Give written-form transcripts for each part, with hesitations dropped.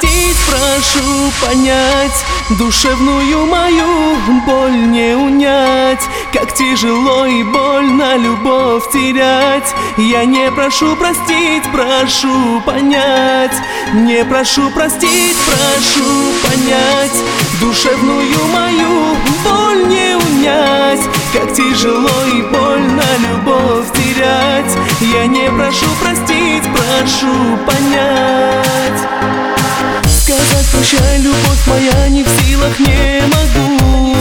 простить, прошу понять. Душевную мою боль не унять. Как тяжело и больно любовь терять. Я не прошу простить, прошу понять. Не прошу простить, прошу понять. Душевную мою боль не унять. Как тяжело и больно любовь терять. Я не прошу простить, прошу понять. Сказать прощай, любовь моя, не в силах, не могу.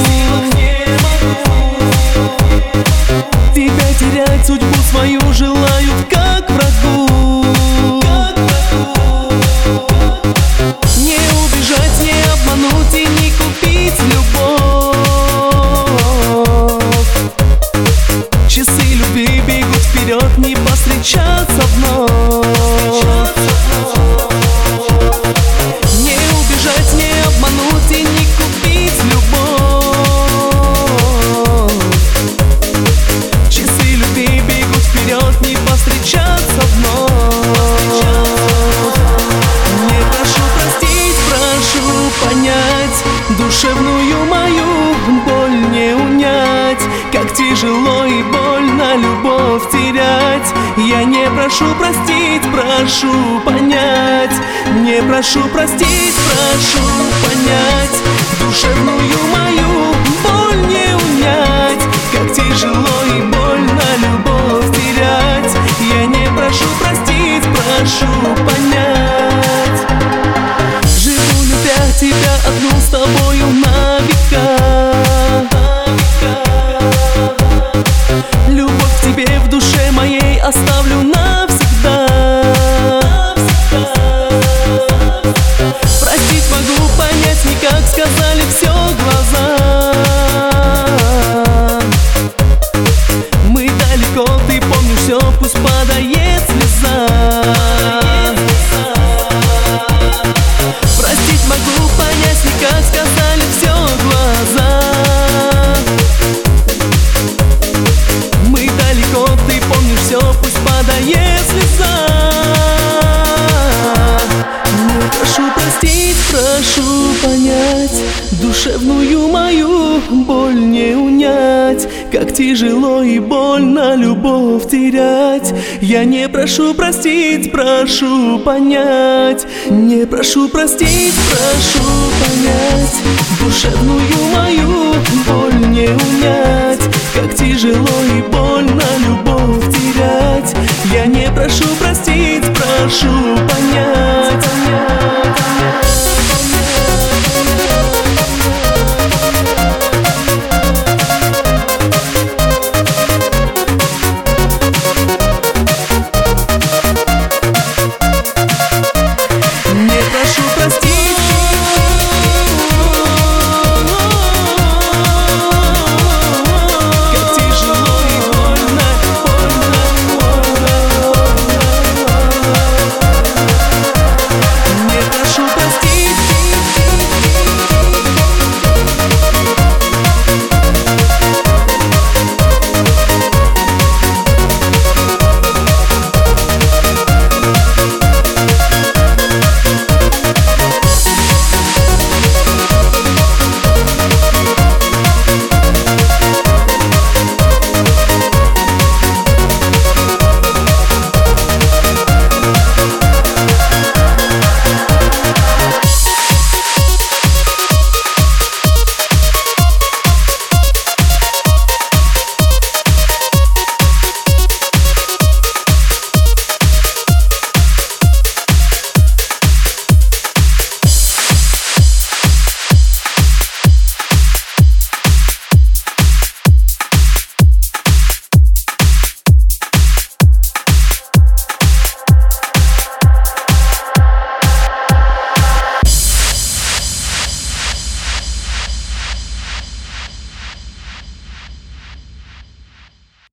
Тебя терять, судьбу свою желаю, как врагу. Не убежать, не обмануть и не купить любовь. Часы любви бегут вперед, не повстречаться вновь. Не убежать, не обмануть и не купить любовь. Часы любви бегут вперед, не повстречаться вновь. Не прошу простить, прошу понять. Душевную мою боль не унять. Как тяжело и больно любовь терять. Я не прошу простить, прошу понять. Не прошу простить, прошу понять. Душевную мою боль не унять. Как тяжело и больно любовь терять. Я не прошу простить, прошу понять. Живу, любя тебя одну, с тобою на века. Любовь к тебе в душе моей оставлю навсегда. Простить могу, понять никак, сказали все глаза. Мы далеко, ты помнишь все, пусть падает слеза. Простить могу, понять никак, сказали все глаза. Мы далеко, ты помнишь все, пусть падает слеза. Не прошу простить, прошу понять. Душевную мою боль не унять. Как тяжело и больно любовь терять. Я не прошу простить, прошу понять. Не прошу простить, прошу понять. Душевную мою боль не унять. Как тяжело и больно любовь терять. Я не прошу простить, прошу понять. Не прошу простить.